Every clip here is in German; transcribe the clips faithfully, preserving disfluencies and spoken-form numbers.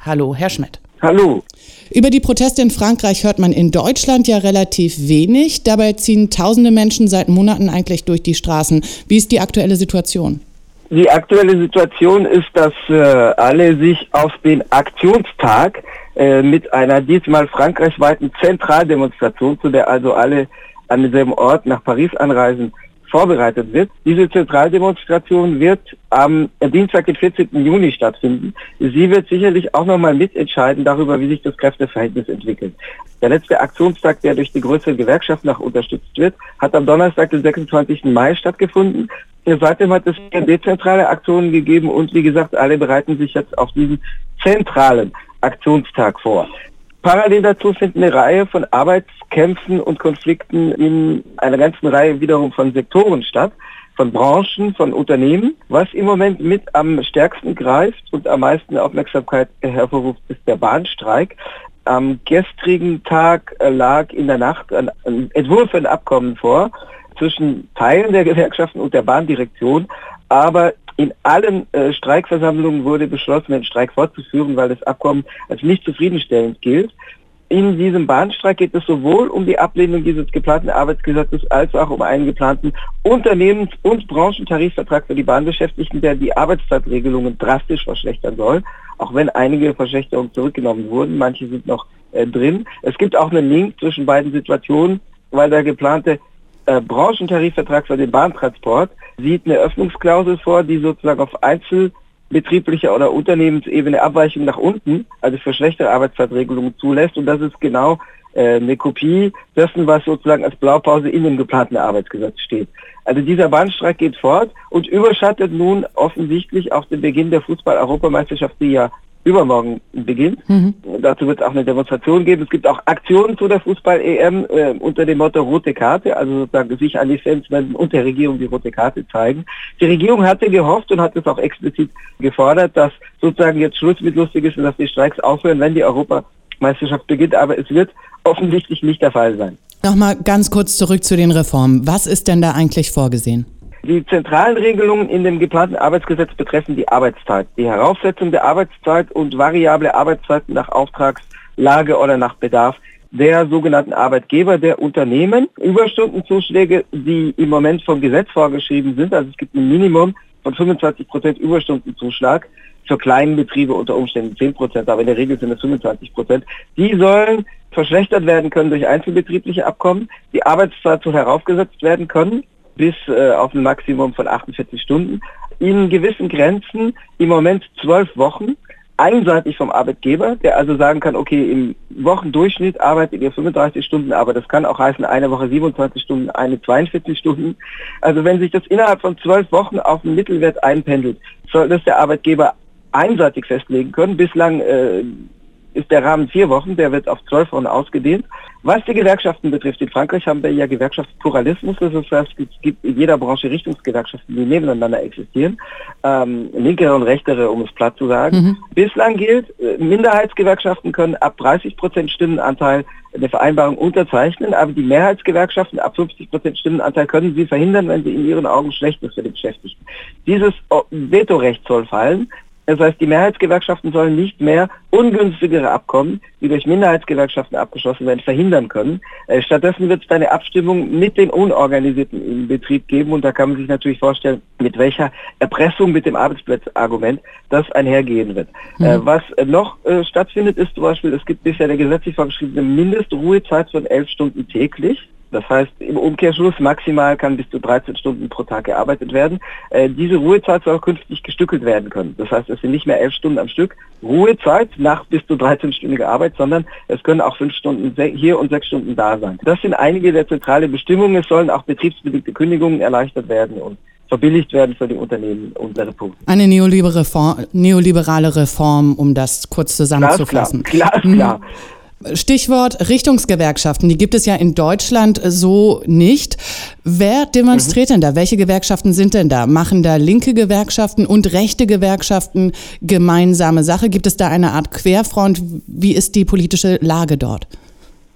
Hallo, Herr Schmidt. Hallo. Über die Proteste in Frankreich hört man in Deutschland ja relativ wenig. Dabei ziehen tausende Menschen seit Monaten eigentlich durch die Straßen. Wie ist die aktuelle Situation? Die aktuelle Situation ist, dass äh, alle sich auf den Aktionstag äh, mit einer diesmal frankreichweiten Zentraldemonstration, zu der also alle an demselben Ort nach Paris anreisen, vorbereitet wird. Diese Zentraldemonstration wird am Dienstag, den vierzehnten Juni stattfinden. Sie wird sicherlich auch nochmal mitentscheiden darüber, wie sich das Kräfteverhältnis entwickelt. Der letzte Aktionstag, der durch die größeren Gewerkschaften auch unterstützt wird, hat am Donnerstag, den sechsundzwanzigsten Mai stattgefunden. Seitdem hat es dezentrale Aktionen gegeben und wie gesagt, alle bereiten sich jetzt auf diesen zentralen Aktionstag vor. Parallel dazu finden eine Reihe von Arbeitskämpfen und Konflikten in einer ganzen Reihe wiederum von Sektoren statt, von Branchen, von Unternehmen. Was im Moment mit am stärksten greift und am meisten Aufmerksamkeit hervorruft, ist der Bahnstreik. Am gestrigen Tag lag in der Nacht ein Entwurf für ein Abkommen vor zwischen Teilen der Gewerkschaften und der Bahndirektion, aber in allen äh, Streikversammlungen wurde beschlossen, den Streik fortzuführen, weil das Abkommen als nicht zufriedenstellend gilt. In diesem Bahnstreik geht es sowohl um die Ablehnung dieses geplanten Arbeitsgesetzes als auch um einen geplanten Unternehmens- und Branchentarifvertrag für die Bahnbeschäftigten, der die Arbeitszeitregelungen drastisch verschlechtern soll, auch wenn einige Verschlechterungen zurückgenommen wurden. Manche sind noch äh, drin. Es gibt auch einen Link zwischen beiden Situationen, weil der geplante äh, Branchentarifvertrag für den Bahntransport sieht eine Öffnungsklausel vor, die sozusagen auf einzelbetrieblicher oder Unternehmensebene Abweichungen nach unten, also für schlechtere Arbeitszeitregelungen zulässt. Und das ist genau äh, eine Kopie dessen, was sozusagen als Blaupause in dem geplanten Arbeitsgesetz steht. Also dieser Bahnstreik geht fort und überschattet nun offensichtlich auch den Beginn der Fußball-Europameisterschaft, die ja übermorgen beginnt. Mhm. Dazu wird es auch eine Demonstration geben. Es gibt auch Aktionen zu der Fußball-E M äh, unter dem Motto Rote Karte, also sozusagen sich an die Fans wenden und der Regierung die rote Karte zeigen. Die Regierung hatte gehofft und hat es auch explizit gefordert, dass sozusagen jetzt Schluss mit lustig ist und dass die Streiks aufhören, wenn die Europameisterschaft beginnt, aber es wird offensichtlich nicht der Fall sein. Nochmal ganz kurz zurück zu den Reformen. Was ist denn da eigentlich vorgesehen? Die zentralen Regelungen in dem geplanten Arbeitsgesetz betreffen die Arbeitszeit, die Heraufsetzung der Arbeitszeit und variable Arbeitszeiten nach Auftragslage oder nach Bedarf der sogenannten Arbeitgeber, der Unternehmen. Überstundenzuschläge, die im Moment vom Gesetz vorgeschrieben sind, also es gibt ein Minimum von fünfundzwanzig Prozent Überstundenzuschlag, für kleine Betriebe unter Umständen zehn Prozent, aber in der Regel sind es fünfundzwanzig Prozent. Die sollen verschlechtert werden können durch einzelbetriebliche Abkommen, die Arbeitszeit soll heraufgesetzt werden können, bis äh, auf ein Maximum von achtundvierzig Stunden, in gewissen Grenzen im Moment zwölf Wochen, einseitig vom Arbeitgeber, der also sagen kann, okay, im Wochendurchschnitt arbeitet ihr fünfunddreißig Stunden, aber das kann auch heißen, eine Woche siebenundzwanzig Stunden, eine zweiundvierzig Stunden. Also wenn sich das innerhalb von zwölf Wochen auf einen Mittelwert einpendelt, soll das der Arbeitgeber einseitig festlegen können. Bislang äh, ist der Rahmen vier Wochen, der wird auf zwölf Wochen ausgedehnt. Was die Gewerkschaften betrifft, in Frankreich haben wir ja Gewerkschaftspluralismus, das heißt, es gibt in jeder Branche Richtungsgewerkschaften, die nebeneinander existieren, ähm, linkere und rechtere, um es platt zu sagen. Mhm. Bislang gilt, Minderheitsgewerkschaften können ab dreißig Prozent Stimmenanteil eine Vereinbarung unterzeichnen, aber die Mehrheitsgewerkschaften ab fünfzig Prozent Stimmenanteil können sie verhindern, wenn sie in ihren Augen schlecht ist für die Beschäftigten. Dieses Vetorecht soll fallen. Das heißt, die Mehrheitsgewerkschaften sollen nicht mehr ungünstigere Abkommen, die durch Minderheitsgewerkschaften abgeschlossen werden, verhindern können. Äh, stattdessen wird es da eine Abstimmung mit den Unorganisierten im Betrieb geben und da kann man sich natürlich vorstellen, mit welcher Erpressung mit dem Arbeitsplatzargument das einhergehen wird. Mhm. Äh, was noch äh, stattfindet, ist zum Beispiel, es gibt bisher eine gesetzlich vorgeschriebene Mindestruhezeit von elf Stunden täglich. Das heißt, im Umkehrschluss maximal kann bis zu dreizehn Stunden pro Tag gearbeitet werden. Äh, diese Ruhezeit soll künftig gestückelt werden können. Das heißt, es sind nicht mehr elf Stunden am Stück Ruhezeit nach bis zu dreizehnstündiger Arbeit, sondern es können auch fünf Stunden hier und sechs Stunden da sein. Das sind einige der zentralen Bestimmungen. Es sollen auch betriebsbedingte Kündigungen erleichtert werden und verbilligt werden für die Unternehmen und der Republik. Eine neoliberale Reform, neoliberale Reform, um das kurz zusammenzufassen. Klar, klar. klar. Mhm. Stichwort Richtungsgewerkschaften, die gibt es ja in Deutschland so nicht. Wer demonstriert mhm. denn da? Welche Gewerkschaften sind denn da? Machen da linke Gewerkschaften und rechte Gewerkschaften gemeinsame Sache? Gibt es da eine Art Querfront? Wie ist die politische Lage dort?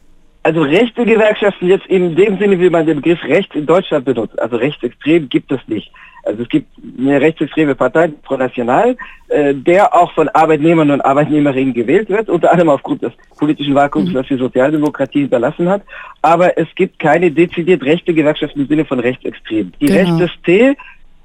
Also rechte Gewerkschaften jetzt in dem Sinne, wie man den Begriff rechts in Deutschland benutzt, also rechtsextrem gibt es nicht. Also es gibt eine rechtsextreme Partei, Front National, äh, der auch von Arbeitnehmern und Arbeitnehmerinnen gewählt wird, unter anderem aufgrund des politischen Vakuums, das die Sozialdemokratie hinterlassen hat. Aber es gibt keine dezidiert rechte Gewerkschaften im Sinne von rechtsextrem. Die Genau. rechteste,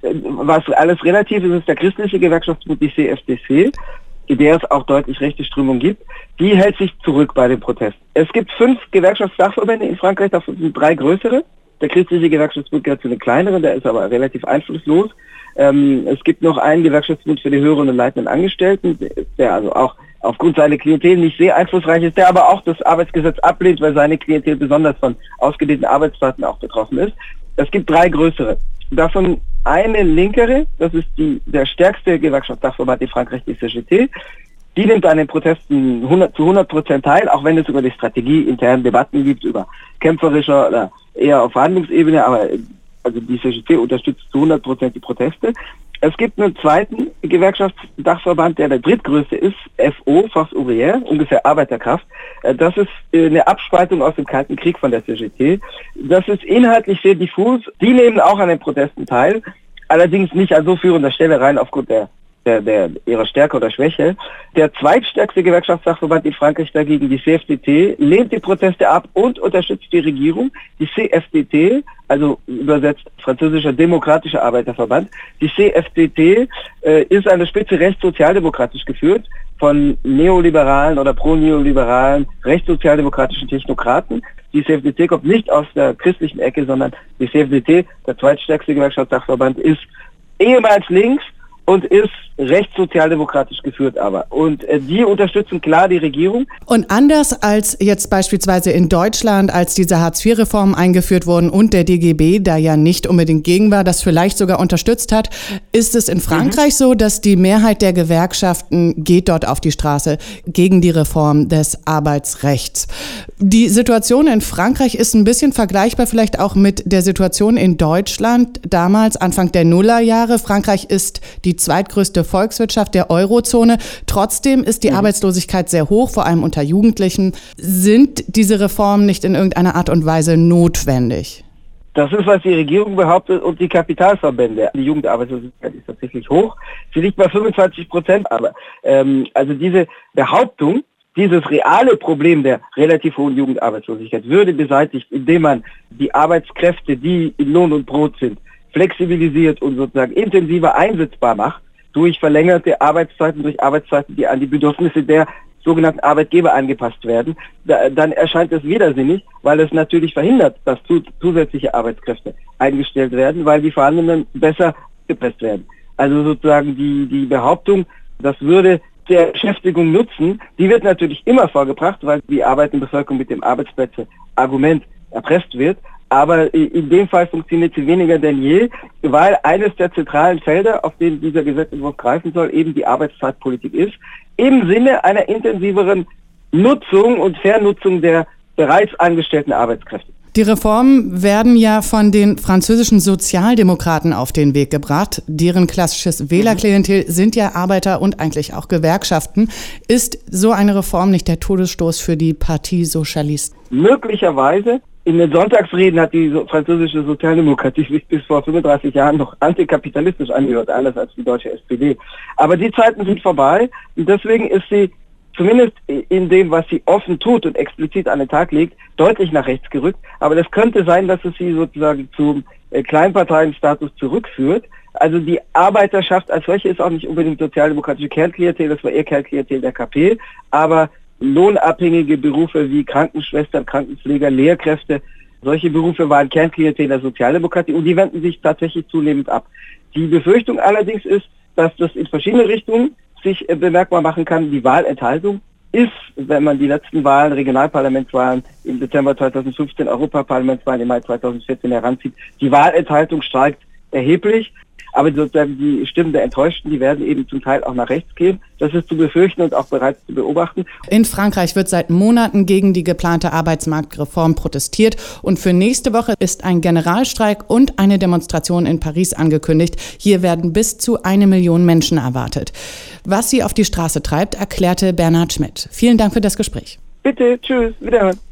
was alles relativ ist, ist der christliche Gewerkschaftsbund, die C F D C, in der es auch deutlich rechte Strömungen gibt, die hält sich zurück bei den Protesten. Es gibt fünf Gewerkschaftsdachverbände in Frankreich, davon sind drei größere. Der christliche Gewerkschaftsbund gehört zu den kleineren, der ist aber relativ einflusslos. Ähm, es gibt noch einen Gewerkschaftsbund für die höheren und leitenden Angestellten, der also auch aufgrund seiner Klientel nicht sehr einflussreich ist, der aber auch das Arbeitsgesetz ablehnt, weil seine Klientel besonders von ausgedehnten Arbeitszeiten auch betroffen ist. Es gibt drei größere. Davon eine linkere, das ist die, der stärkste Gewerkschaftsdachverband in Frankreich, die C G T. Die nimmt an den Protesten hundert, zu hundert Prozent teil, auch wenn es über die Strategie internen Debatten gibt, über kämpferischer oder eher auf Verhandlungsebene, aber also die C G T unterstützt zu hundert Prozent die Proteste. Es gibt einen zweiten Gewerkschaftsdachverband, der der drittgrößte ist, F O, Force Ouvrière, ungefähr Arbeiterkraft. Das ist eine Abspaltung aus dem Kalten Krieg von der C G T. Das ist inhaltlich sehr diffus. Die nehmen auch an den Protesten teil, allerdings nicht an so führender Stelle rein aufgrund der Der, der, ihrer Stärke oder Schwäche. Der zweitstärkste Gewerkschaftsdachverband in Frankreich dagegen, die C F D T, lehnt die Proteste ab und unterstützt die Regierung. Die C F D T, also übersetzt französischer Demokratischer Arbeiterverband, die C F D T äh, ist an der Spitze rechtssozialdemokratisch geführt von neoliberalen oder pro-neoliberalen rechtssozialdemokratischen Technokraten. Die C F D T kommt nicht aus der christlichen Ecke, sondern die C F D T, der zweitstärkste Gewerkschaftsdachverband, ist ehemals links und ist rechtssozialdemokratisch geführt aber. Und äh, die unterstützen klar die Regierung. Und anders als jetzt beispielsweise in Deutschland, als diese Hartz vier Reformen eingeführt wurden und der D G B da ja nicht unbedingt gegen war, das vielleicht sogar unterstützt hat, ist es in Frankreich mhm. so, dass die Mehrheit der Gewerkschaften geht dort auf die Straße gegen die Reform des Arbeitsrechts. Die Situation in Frankreich ist ein bisschen vergleichbar vielleicht auch mit der Situation in Deutschland damals, Anfang der Nullerjahre. Frankreich ist die zweitgrößte Volkswirtschaft der Eurozone. Trotzdem ist die mhm. Arbeitslosigkeit sehr hoch, vor allem unter Jugendlichen. Sind diese Reformen nicht in irgendeiner Art und Weise notwendig? Das ist, was die Regierung behauptet und die Kapitalverbände. Die Jugendarbeitslosigkeit ist tatsächlich hoch. Sie liegt bei fünfundzwanzig Prozent. Aber ähm, also diese Behauptung, dieses reale Problem der relativ hohen Jugendarbeitslosigkeit würde beseitigt, indem man die Arbeitskräfte, die in Lohn und Brot sind, flexibilisiert und sozusagen intensiver einsetzbar macht durch verlängerte Arbeitszeiten, durch Arbeitszeiten, die an die Bedürfnisse der sogenannten Arbeitgeber angepasst werden, da, dann erscheint es widersinnig, weil es natürlich verhindert, dass zu, zusätzliche Arbeitskräfte eingestellt werden, weil die vorhandenen besser gepresst werden. Also sozusagen die, die Behauptung, das würde der Beschäftigung nutzen, die wird natürlich immer vorgebracht, weil die arbeitende Bevölkerung mit dem Arbeitsplätze-Argument erpresst wird. Aber in dem Fall funktioniert sie weniger denn je, weil eines der zentralen Felder, auf denen dieser Gesetzentwurf greifen soll, eben die Arbeitszeitpolitik ist, im Sinne einer intensiveren Nutzung und Vernutzung der bereits angestellten Arbeitskräfte. Die Reformen werden ja von den französischen Sozialdemokraten auf den Weg gebracht. Deren klassisches Wählerklientel sind ja Arbeiter und eigentlich auch Gewerkschaften. Ist so eine Reform nicht der Todesstoß für die Partie Socialiste? Möglicherweise. In den Sonntagsreden hat die so, französische Sozialdemokratie sich bis vor fünfunddreißig Jahren noch antikapitalistisch angehört, anders als die deutsche S P D. Aber die Zeiten sind vorbei und deswegen ist sie zumindest in dem, was sie offen tut und explizit an den Tag legt, deutlich nach rechts gerückt. Aber das könnte sein, dass es sie sozusagen zum äh, Kleinparteienstatus zurückführt. Also die Arbeiterschaft als solche ist auch nicht unbedingt sozialdemokratische Kernklientel, das war eher Kernklientel der K P, aber lohnabhängige Berufe wie Krankenschwestern, Krankenpfleger, Lehrkräfte, solche Berufe waren Kernklientel der Sozialdemokratie und die wenden sich tatsächlich zunehmend ab. Die Befürchtung allerdings ist, dass das in verschiedene Richtungen sich bemerkbar machen kann. Die Wahlenthaltung ist, wenn man die letzten Wahlen, Regionalparlamentswahlen im Dezember zweitausendfünfzehn, Europaparlamentswahlen im Mai zweitausendvierzehn heranzieht, die Wahlenthaltung steigt erheblich. Aber sozusagen die Stimmen der Enttäuschten, die werden eben zum Teil auch nach rechts gehen. Das ist zu befürchten und auch bereits zu beobachten. In Frankreich wird seit Monaten gegen die geplante Arbeitsmarktreform protestiert. Und für nächste Woche ist ein Generalstreik und eine Demonstration in Paris angekündigt. Hier werden bis zu eine Million Menschen erwartet. Was sie auf die Straße treibt, erklärte Bernhard Schmidt. Vielen Dank für das Gespräch. Bitte, tschüss, wiederhören.